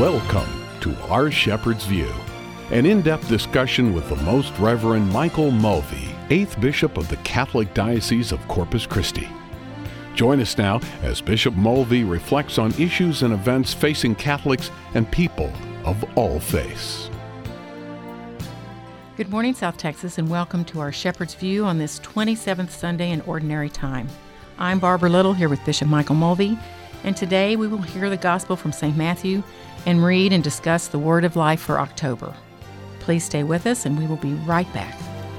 Welcome to Our Shepherd's View, an in-depth discussion with the Most Reverend Michael Mulvey, 8th Bishop of the Catholic Diocese of Corpus Christi. Join us now as Bishop Mulvey reflects on issues and events facing Catholics and people of all faiths. Good morning, South Texas, and welcome to our Shepherd's View on this 27th Sunday in Ordinary Time. I'm Barbara Little here with Bishop Michael Mulvey, and today we will hear the Gospel from St. Matthew and read and discuss the Word of Life for October. Please stay with us, and we will be right back.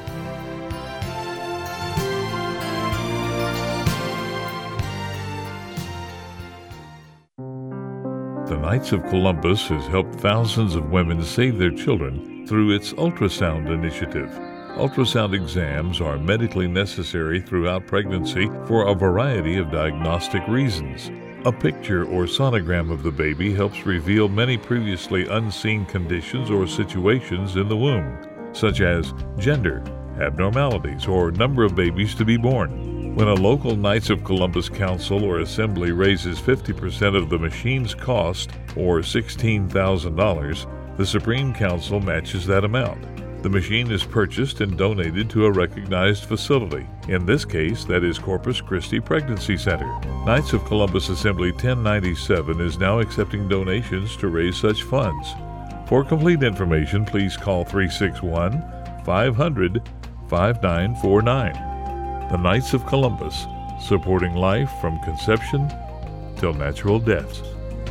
The Knights of Columbus has helped thousands of women save their children through its ultrasound initiative. Ultrasound exams are medically necessary throughout pregnancy for a variety of diagnostic reasons. A picture or sonogram of the baby helps reveal many previously unseen conditions or situations in the womb, such as gender, abnormalities, or number of babies to be born. When a local Knights of Columbus council or assembly raises 50% of the machine's cost, or $16,000, the Supreme Council matches that amount. The machine is purchased and donated to a recognized facility. In this case, that is Corpus Christi Pregnancy Center. Knights of Columbus Assembly 1097 is now accepting donations to raise such funds. For complete information, please call 361-500-5949. The Knights of Columbus, supporting life from conception till natural death.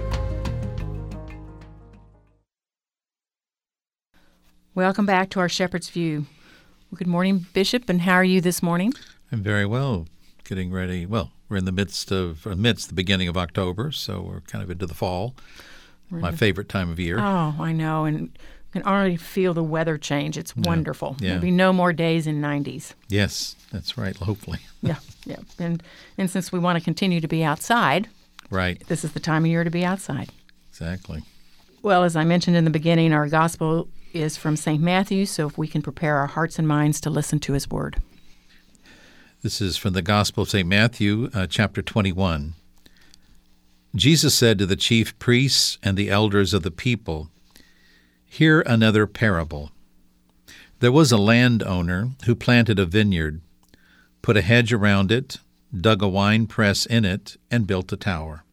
Welcome back to our Shepherd's View. Well, good morning, Bishop, and how are you this morning? I'm very well. Getting ready. Well, we're in the midst the beginning of October, so we're kind of into the fall. My favorite time of year. Oh, I know, and you can already feel the weather change. It's wonderful. Yeah. There'll be no more days in 90s. Yes, that's right, hopefully. Yeah. And since we want to continue to be outside, right, this is the time of year to be outside. Exactly. Well, as I mentioned in the beginning, our gospel is from St. Matthew, so if we can prepare our hearts and minds to listen to his word. This is from the Gospel of St. Matthew, chapter 21. Jesus said to the chief priests and the elders of the people, "Hear another parable. There was a landowner who planted a vineyard, put a hedge around it, dug a wine press in it, and built a tower.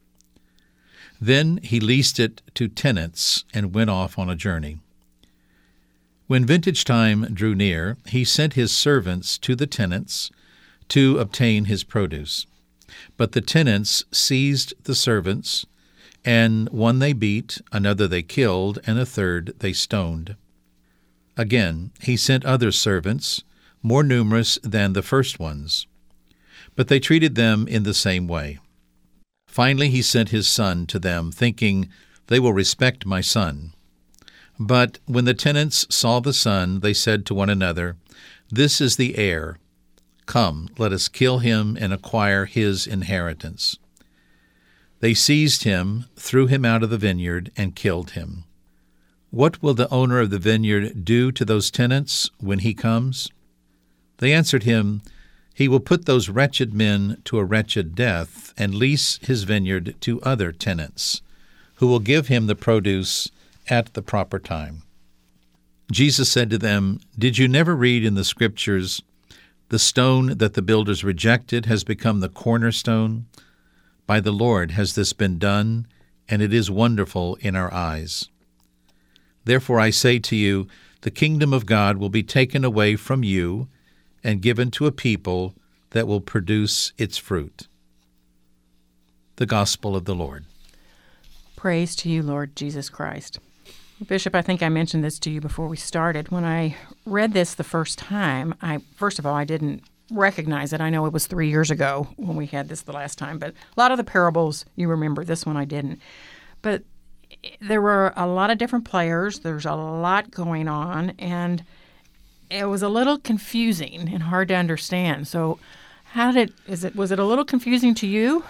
Then he leased it to tenants and went off on a journey. When vintage time drew near, he sent his servants to the tenants to obtain his produce. But the tenants seized the servants, and one they beat, another they killed, and a third they stoned. Again, he sent other servants, more numerous than the first ones, but they treated them in the same way. Finally, he sent his son to them, thinking, 'They will respect my son.' But when the tenants saw the son, they said to one another, 'This is the heir. Come, let us kill him and acquire his inheritance.' They seized him, threw him out of the vineyard, and killed him. What will the owner of the vineyard do to those tenants when he comes?" They answered him, "He will put those wretched men to a wretched death and lease his vineyard to other tenants, who will give him the produce at the proper time." Jesus said to them, "Did you never read in the Scriptures, 'The stone that the builders rejected has become the cornerstone'? By the Lord has this been done, and it is wonderful in our eyes. Therefore I say to you, the kingdom of God will be taken away from you and given to a people that will produce its fruit." The Gospel of the Lord. Praise to you, Lord Jesus Christ. Bishop, I think I mentioned this to you before we started. When I read this the first time, I didn't recognize it. I know it was 3 years ago when we had this the last time, but a lot of the parables you remember. This one I didn't. But there were a lot of different players. There's a lot going on, and it was a little confusing and hard to understand. So was it a little confusing to you?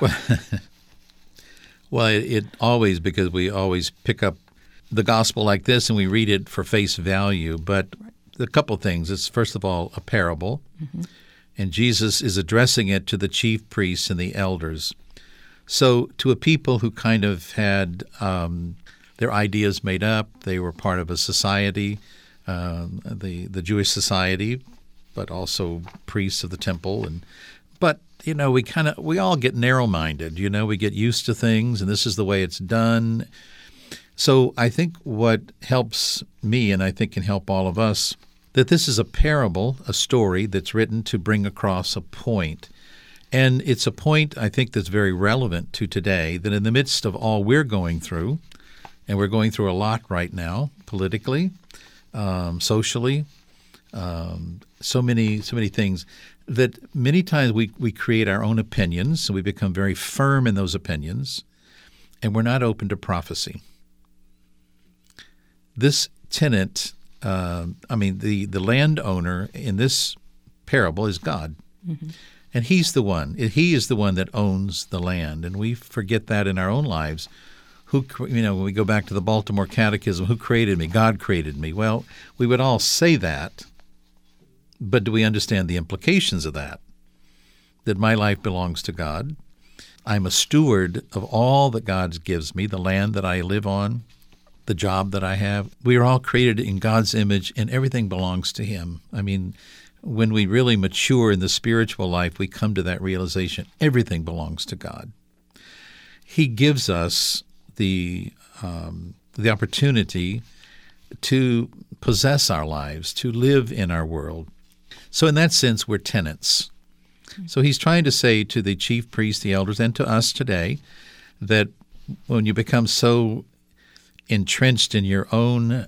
Well, it always, because we always pick up the gospel like this and we read it for face value. But a couple things. It's, first of all, a parable. Mm-hmm. And Jesus is addressing it to the chief priests and the elders. So to a people who kind of had their ideas made up. They were part of a society, the Jewish society, but also priests of the temple. But we all get narrow-minded. We get used to things, and this is the way it's done. So I think what helps me, and I think can help all of us, that this is a parable, a story that's written to bring across a point. And it's a point, I think, that's very relevant to today, that in the midst of all we're going through, and we're going through a lot right now, politically, socially, so many things, that many times we create our own opinions, and we become very firm in those opinions, and we're not open to prophecy. This tenant, the landowner in this parable is God. Mm-hmm. And He is the one that owns the land. And we forget that in our own lives. When we go back to the Baltimore Catechism, who created me? God created me. Well, we would all say that, but do we understand the implications of that? That my life belongs to God. I'm a steward of all that God gives me, the land that I live on, the job that I have. We are all created in God's image, and everything belongs to Him. When we really mature in the spiritual life, we come to that realization, everything belongs to God. He gives us the opportunity to possess our lives, to live in our world. So in that sense, we're tenants. So He's trying to say to the chief priests, the elders, and to us today, that when you become so entrenched in your own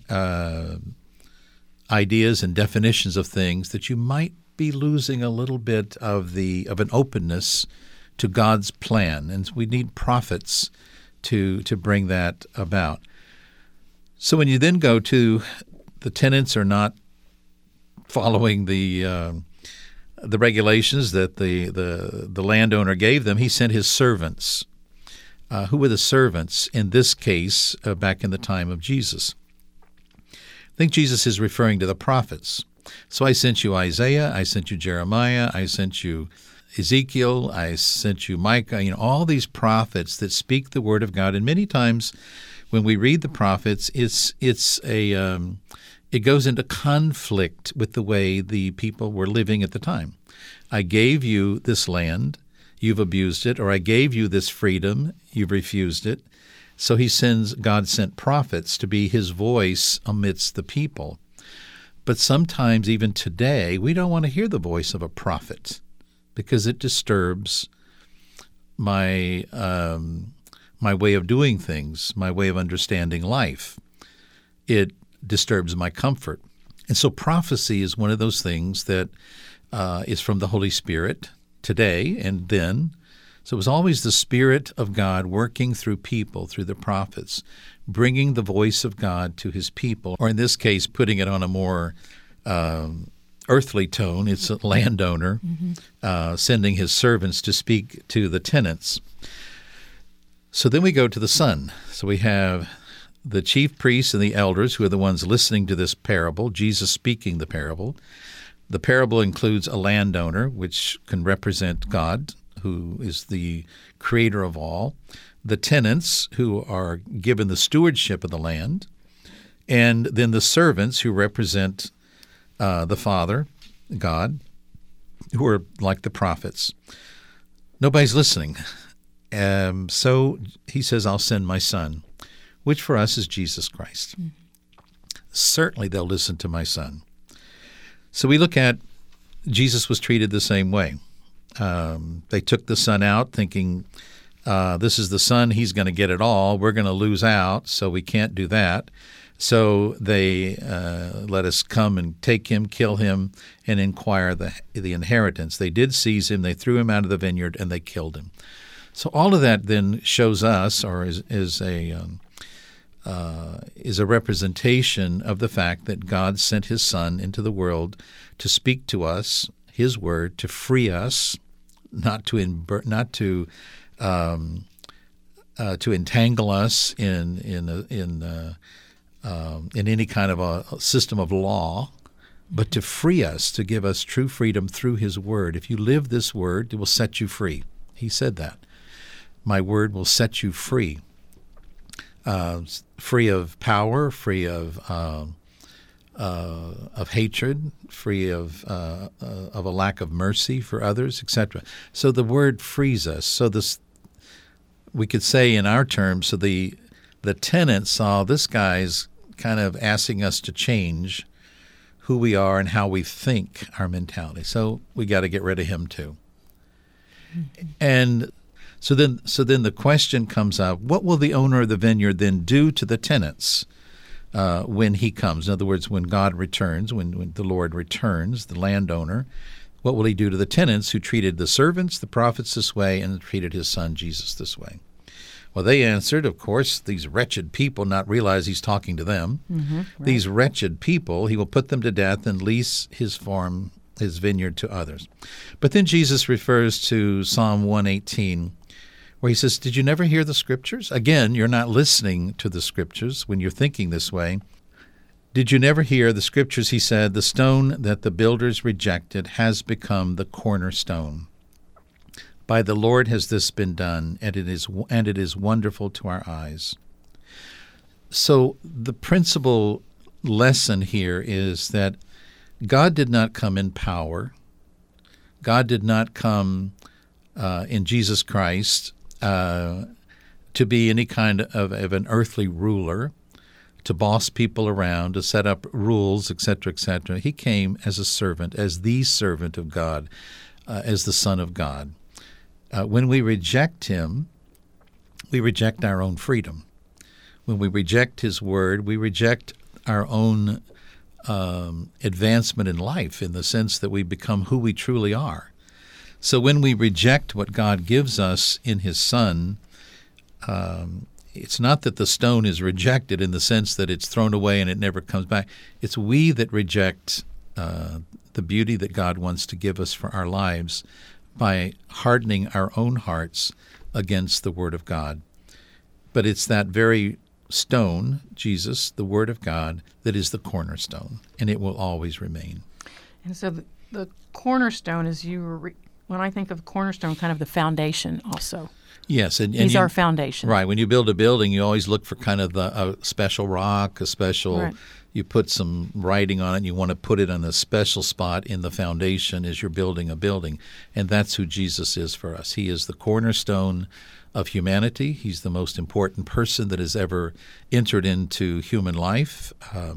ideas and definitions of things, that you might be losing a little bit of an openness to God's plan, and we need prophets to bring that about. So when you then go to the tenants are not following the regulations that the landowner gave them, he sent his servants. Who were the servants in this case back in the time of Jesus? I think Jesus is referring to the prophets. So I sent you Isaiah, I sent you Jeremiah, I sent you Ezekiel, I sent you Micah, all these prophets that speak the word of God. And many times when we read the prophets, it goes into conflict with the way the people were living at the time. I gave you this land, you've abused it, or I gave you this freedom, you've refused it. So God sent prophets to be His voice amidst the people. But sometimes, even today, we don't want to hear the voice of a prophet because it disturbs my way of doing things, my way of understanding life. It disturbs my comfort. And so prophecy is one of those things that is from the Holy Spirit today and then. So it was always the Spirit of God working through people, through the prophets, bringing the voice of God to His people, or in this case, putting it on a more earthly tone. It's a landowner sending his servants to speak to the tenants. So then we go to the Son. So we have the chief priests and the elders who are the ones listening to this parable, Jesus speaking the parable. The parable includes a landowner, which can represent God, who is the creator of all, the tenants, who are given the stewardship of the land, and then the servants, who represent the Father, God, who are like the prophets. Nobody's listening. So He says, I'll send my Son, which for us is Jesus Christ. Mm-hmm. Certainly they'll listen to my Son. So we look at Jesus was treated the same way. They took the Son out thinking, this is the Son, He's going to get it all. We're going to lose out, so we can't do that. So they let us come and take Him, kill Him, and inquire the inheritance. They did seize Him, they threw Him out of the vineyard, and they killed Him. So all of that then shows us, or is a representation of the fact that God sent His Son into the world to speak to us, His word, to free us, not to entangle us in any kind of a system of law, but to free us, to give us true freedom through His word. If you live this word, it will set you free. He said that. My word will set you free. free of power, free of hatred, free of a lack of mercy for others, etc. So the word frees us. So this, we could say in our terms, so the tenant saw this guy's kind of asking us to change who we are and how we think, our mentality. So we got to get rid of him too. Mm-hmm. And so then the question comes up, what will the owner of the vineyard then do to the tenants when he comes? In other words, when God returns, when the Lord returns, the landowner, what will he do to the tenants who treated the servants, the prophets this way, and treated his son Jesus this way? Well, they answered, of course, these wretched people, not realize he's talking to them. Mm-hmm, right. These wretched people, he will put them to death and lease his farm, his vineyard to others. But then Jesus refers to Psalm 118, where he says, did you never hear the Scriptures? Again, you're not listening to the Scriptures when you're thinking this way. Did you never hear the Scriptures? He said, the stone that the builders rejected has become the cornerstone. By the Lord has this been done, and it is wonderful to our eyes. So the principal lesson here is that God did not come in power. God did not come in Jesus Christ to be any kind of an earthly ruler, to boss people around, to set up rules, etc., etc. He came as a servant, as the servant of God, as the Son of God. When we reject him, we reject our own freedom. When we reject his word, we reject our own advancement in life, in the sense that we become who we truly are. So when we reject what God gives us in his Son, it's not that the stone is rejected in the sense that it's thrown away and it never comes back. It's we that reject the beauty that God wants to give us for our lives by hardening our own hearts against the Word of God. But it's that very stone, Jesus, the Word of God, that is the cornerstone, and it will always remain. And so the cornerstone is when I think of cornerstone, kind of the foundation also. Yes. He's our foundation. Right. When you build a building, you always look for kind of a special rock, right. You put some writing on it, and you want to put it on a special spot in the foundation as you're building a building. And that's who Jesus is for us. He is the cornerstone of humanity. He's the most important person that has ever entered into human life.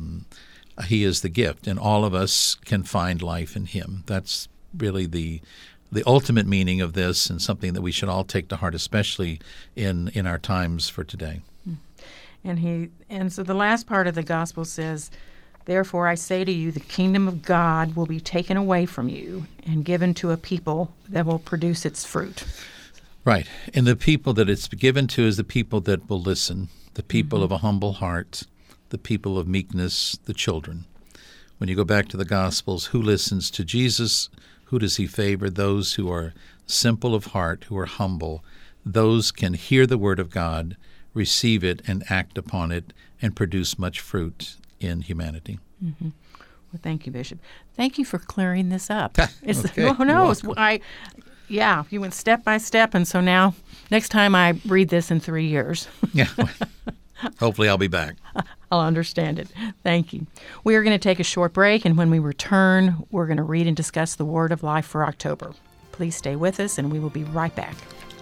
He is the gift, and all of us can find life in him. That's really the ultimate meaning of this, and something that we should all take to heart, especially in our times for today. And so the last part of the gospel says, therefore I say to you, the kingdom of God will be taken away from you and given to a people that will produce its fruit. Right. And the people that it's given to is the people that will listen, the people of a humble heart, the people of meekness, the children. When you go back to the Gospels, who listens to Jesus? Who does he favor? Those who are simple of heart, who are humble. Those can hear the word of God, receive it, and act upon it, and produce much fruit in humanity. Mm-hmm. Well, thank you, Bishop. Thank you for clearing this up. Okay. You went step by step, and so now next time I read this in 3 years. Yeah. Hopefully I'll be back. I'll understand it. Thank you. We are going to take a short break, and when we return, we're going to read and discuss the Word of Life for October. Please stay with us, and we will be right back.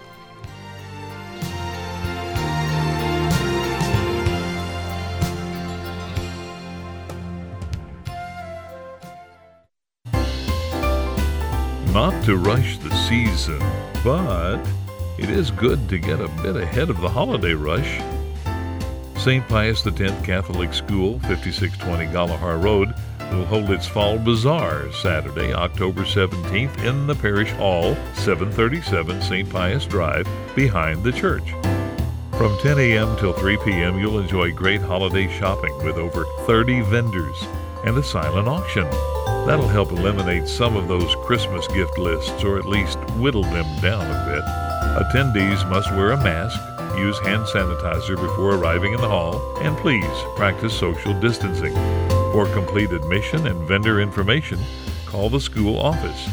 Not to rush the season, but it is good to get a bit ahead of the holiday rush. St. Pius X Catholic School, 5620 Galahar Road, will hold its Fall Bazaar Saturday, October 17th in the Parish Hall, 737 St. Pius Drive, behind the church. From 10 a.m. till 3 p.m., you'll enjoy great holiday shopping with over 30 vendors and a silent auction. That'll help eliminate some of those Christmas gift lists, or at least whittle them down a bit. Attendees must wear a mask, use hand sanitizer before arriving in the hall, and please practice social distancing. For complete admission and vendor information, call the school office,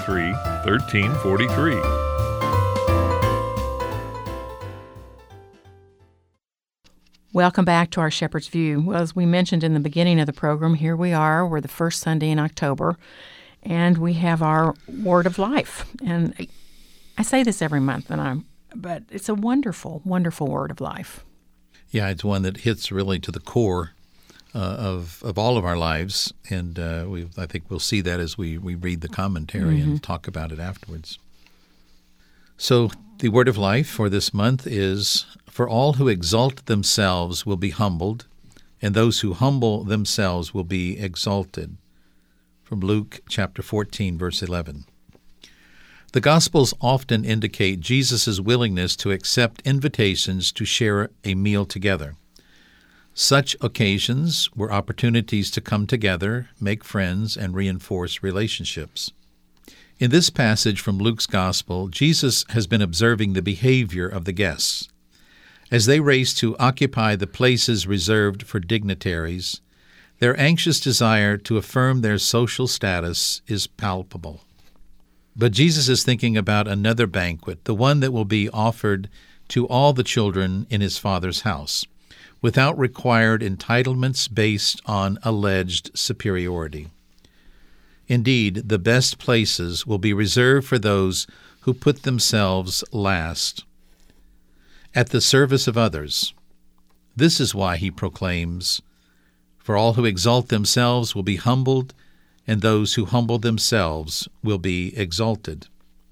361-993-1343. Welcome back to our Shepherd's View. Well, as we mentioned in the beginning of the program, here we are. We're the first Sunday in October, and we have our Word of Life. And I say this every month, but it's a wonderful, wonderful Word of Life. Yeah, it's one that hits really to the core of all of our lives, and I think we'll see that as we read the commentary and talk about it afterwards. So the word of life for this month is, "For all who exalt themselves will be humbled, and those who humble themselves will be exalted." From Luke chapter 14, verse 11. The Gospels often indicate Jesus' willingness to accept invitations to share a meal together. Such occasions were opportunities to come together, make friends, and reinforce relationships. In this passage from Luke's Gospel, Jesus has been observing the behavior of the guests. As they race to occupy the places reserved for dignitaries, their anxious desire to affirm their social status is palpable. But Jesus is thinking about another banquet, the one that will be offered to all the children in his Father's house, without required entitlements based on alleged superiority. Indeed, the best places will be reserved for those who put themselves last, at the service of others. This is why he proclaims, "For all who exalt themselves will be humbled, and those who humble themselves will be exalted."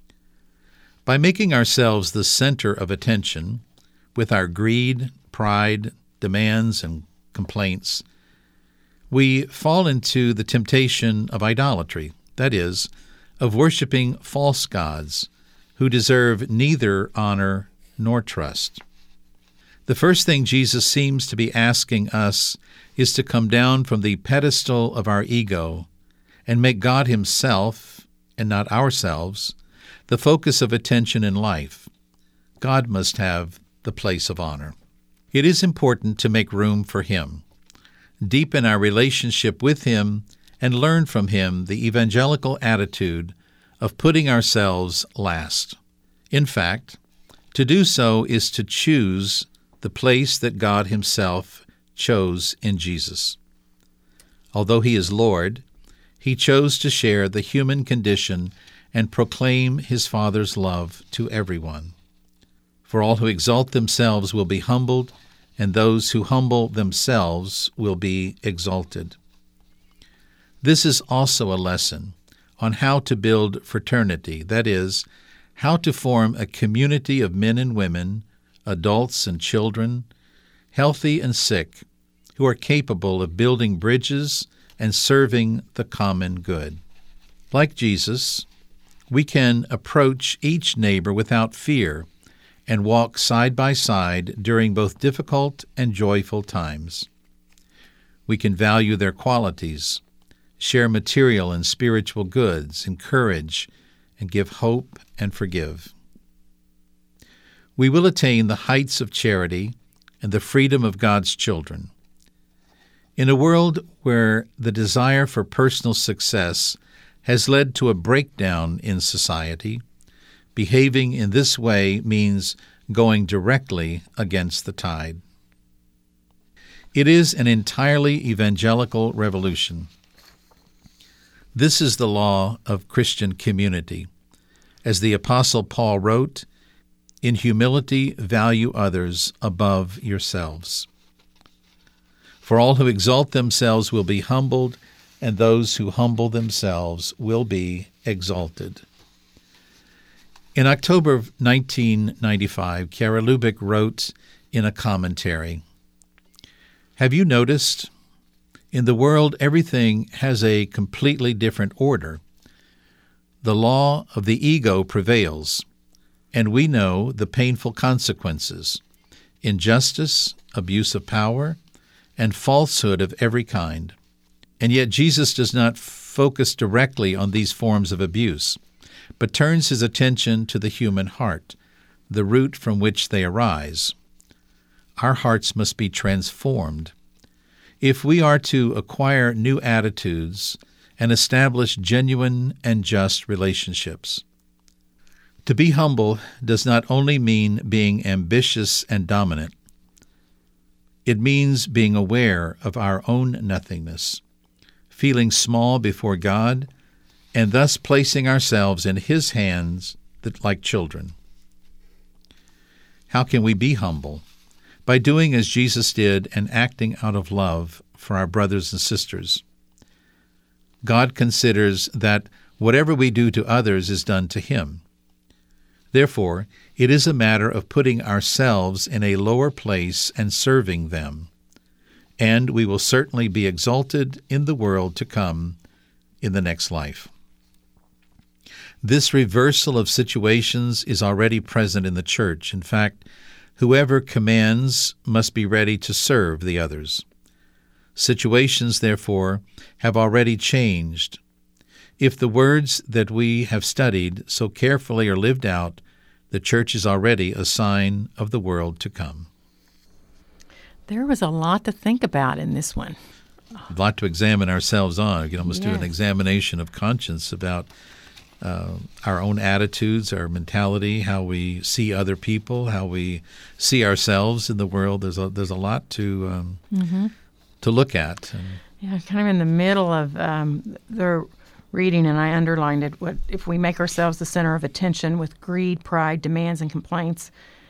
By making ourselves the center of attention, with our greed, pride, demands, and complaints, we fall into the temptation of idolatry, that is, of worshiping false gods who deserve neither honor nor trust. The first thing Jesus seems to be asking us is to come down from the pedestal of our ego and make God himself, and not ourselves, the focus of attention in life. God must have the place of honor. It is important to make room for him, deepen our relationship with him, and learn from him the evangelical attitude of putting ourselves last. In fact, to do so is to choose the place that God himself chose in Jesus. Although he is Lord, he chose to share the human condition and proclaim his Father's love to everyone. For all who exalt themselves will be humbled, and those who humble themselves will be exalted. This is also a lesson on how to build fraternity, that is, how to form a community of men and women, adults and children, healthy and sick, who are capable of building bridges and serving the common good. Like Jesus, we can approach each neighbor without fear and walk side by side during both difficult and joyful times. We can value their qualities, share material and spiritual goods, encourage, and give hope and forgive. We will attain the heights of charity and the freedom of God's children. In a world where the desire for personal success has led to a breakdown in society, behaving in this way means going directly against the tide. It is an entirely evangelical revolution. This is the law of Christian community. As the Apostle Paul wrote, "In humility value others above yourselves. For all who exalt themselves will be humbled, and those who humble themselves will be exalted." In October of 1995, Kara Lubick wrote in a commentary, "Have you noticed? In the world, everything has a completely different order. The law of the ego prevails, and we know the painful consequences: injustice, abuse of power, and falsehood of every kind. And yet Jesus does not focus directly on these forms of abuse, but turns his attention to the human heart, the root from which they arise. Our hearts must be transformed. If we are to acquire new attitudes and establish genuine and just relationships. To be humble does not only mean being ambitious and dominant. It means being aware of our own nothingness, feeling small before God, and thus placing ourselves in His hands like children. How can we be humble? By doing as Jesus did and acting out of love for our brothers and sisters. God considers that whatever we do to others is done to Him. Therefore, it is a matter of putting ourselves in a lower place and serving them, and we will certainly be exalted in the world to come in the next life. This reversal of situations is already present in the church. In fact, whoever commands must be ready to serve the others. Situations, therefore, have already changed. If the words that we have studied so carefully are lived out, the church is already a sign of the world to come. There was a lot to think about in this one. A lot to examine ourselves on. We can almost do an examination of conscience about our own attitudes, our mentality, how we see other people, how we see ourselves in the world. There's a lot to look at. Yeah, kind of in the middle of the reading, and I underlined it. What if we make ourselves the center of attention with greed, pride, demands, and complaints?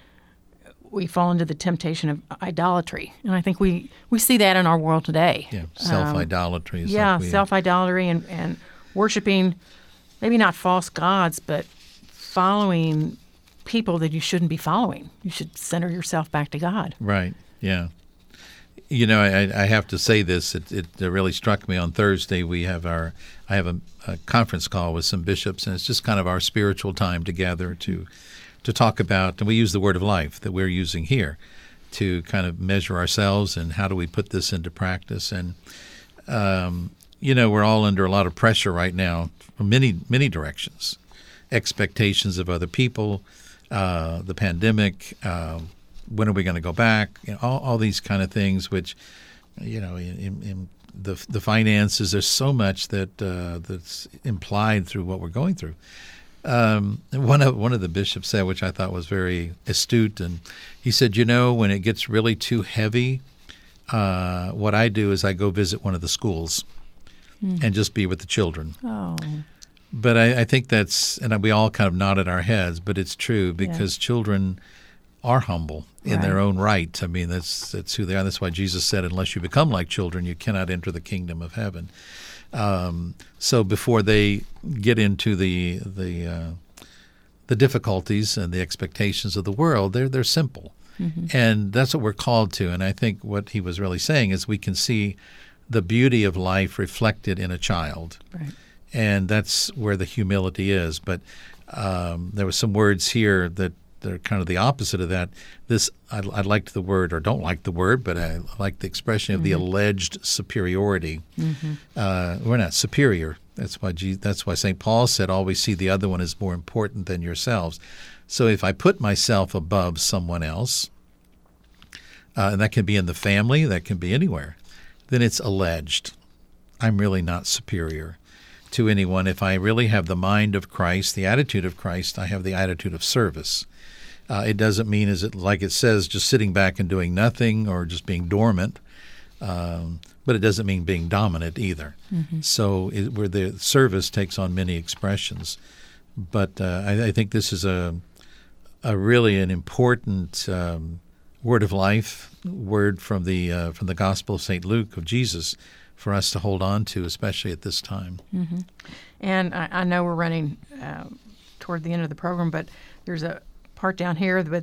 We fall into the temptation of idolatry, and I think we see that in our world today. Yeah, self-idolatry. Self-idolatry and worshiping, maybe not false gods, but following people that you shouldn't be following. You should center yourself back to God. Right, yeah. You know, I have to say this. It really struck me on Thursday. I have a conference call with some bishops, and it's just kind of our spiritual time together to talk about, and we use the word of life that we're using here to kind of measure ourselves and how do we put this into practice. And, we're all under a lot of pressure right now from many directions. Expectations of other people, the pandemic, when are we going to go back? All these kind of things, which, in the finances, there's so much that's implied through what we're going through. One of the bishops said, which I thought was very astute, and he said, when it gets really too heavy, what I do is I go visit one of the schools and just be with the children. Oh. But I think that's, and we all kind of nodded our heads, but it's true because children are humble in their own right. I mean, that's who they are. That's why Jesus said, unless you become like children, you cannot enter the kingdom of heaven. So before they get into the difficulties and the expectations of the world, they're simple. Mm-hmm. And that's what we're called to. And I think what he was really saying is we can see the beauty of life reflected in a child. Right. And that's where the humility is. But there were some words here that they're kind of the opposite of that. I liked the word, or don't like the word, but I like the expression of the alleged superiority. Mm-hmm. We're not superior. That's why St. Paul said, always see the other one as more important than yourselves. So if I put myself above someone else, and that can be in the family, that can be anywhere, then it's alleged. I'm really not superior to anyone. If I really have the mind of Christ, the attitude of Christ, I have the attitude of service. It doesn't mean, like it says, just sitting back and doing nothing or just being dormant, but it doesn't mean being dominant either. Mm-hmm. So where the service takes on many expressions. But I think this is a really an important word of life, word from the Gospel of St. Luke of Jesus for us to hold on to, especially at this time. Mm-hmm. And I know we're running toward the end of the program, but there's a part down here that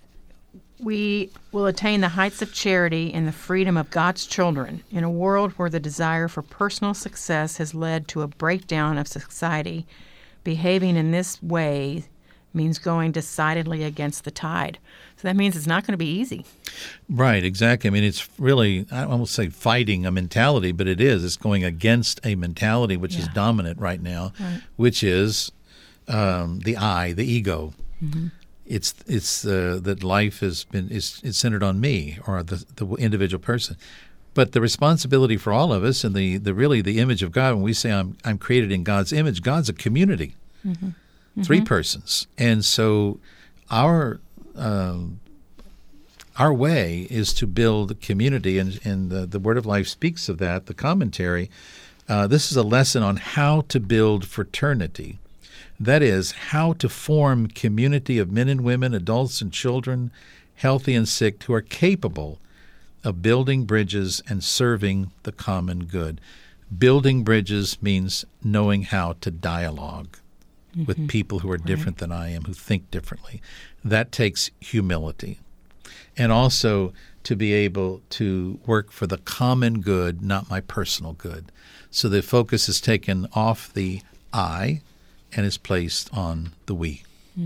we will attain the heights of charity and the freedom of God's children in a world where the desire for personal success has led to a breakdown of society. Behaving in this way means going decidedly against the tide. So that means it's not going to be easy. Right, exactly. I mean, it's really, I won't say fighting a mentality, but it is. It's going against a mentality which is dominant right now, which is the I, the ego. Mm-hmm. It's that life is centered on me or the individual person. But the responsibility for all of us and the really the image of God, when we say I'm created in God's image, God's a community, mm-hmm. 3 persons. And so our our way is to build community, and the Word of Life speaks of that, the commentary. This is a lesson on how to build fraternity. That is, how to form community of men and women, adults and children, healthy and sick, who are capable of building bridges and serving the common good. Building bridges means knowing how to dialogue with people who are different than I am, who think differently. That takes humility. And also to be able to work for the common good, not my personal good. So the focus is taken off the I and is placed on the we.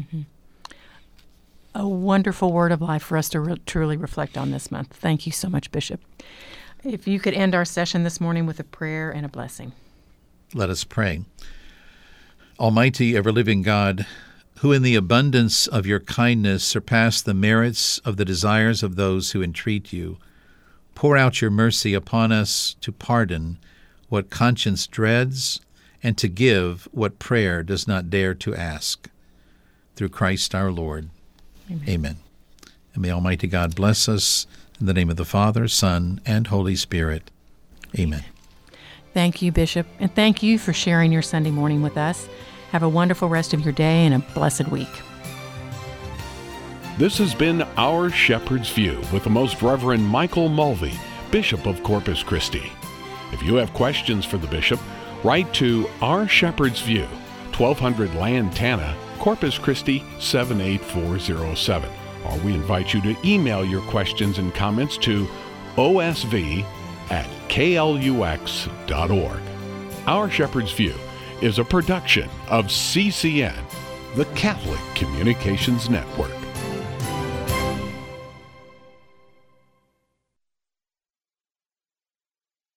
A wonderful word of life for us to truly reflect on this month. Thank you so much, Bishop. If you could end our session this morning with a prayer and a blessing. Let us pray. Almighty, ever-living God, who in the abundance of your kindness surpass the merits of the desires of those who entreat you, pour out your mercy upon us to pardon what conscience dreads and to give what prayer does not dare to ask. Through Christ our Lord. Amen. And may Almighty God bless us in the name of the Father, Son, and Holy Spirit. Amen. Thank you, Bishop, and thank you for sharing your Sunday morning with us. Have a wonderful rest of your day and a blessed week. This has been Our Shepherd's View with the Most Reverend Michael Mulvey, Bishop of Corpus Christi. If you have questions for the Bishop, write to Our Shepherd's View, 1200 Lantana, Corpus Christi 78407. Or we invite you to email your questions and comments to osv@klux.org. Our Shepherd's View is a production of CCN, the Catholic Communications Network.